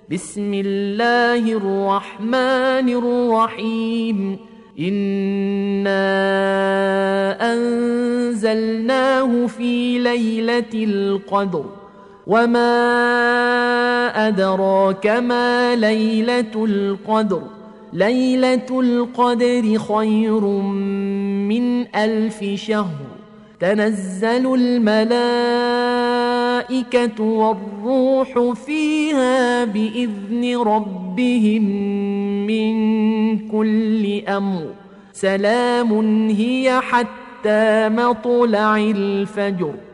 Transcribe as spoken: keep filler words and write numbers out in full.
بسم الله الرحمن الرحيم إنا أنزلناه في ليلة القدر وما أدراك ما ليلة القدر ليلة القدر خير من ألف شهر تنزل الملائكة والروح فيها بإذن ربهم من كل أمر سلام هي حتى مطلع الفجر.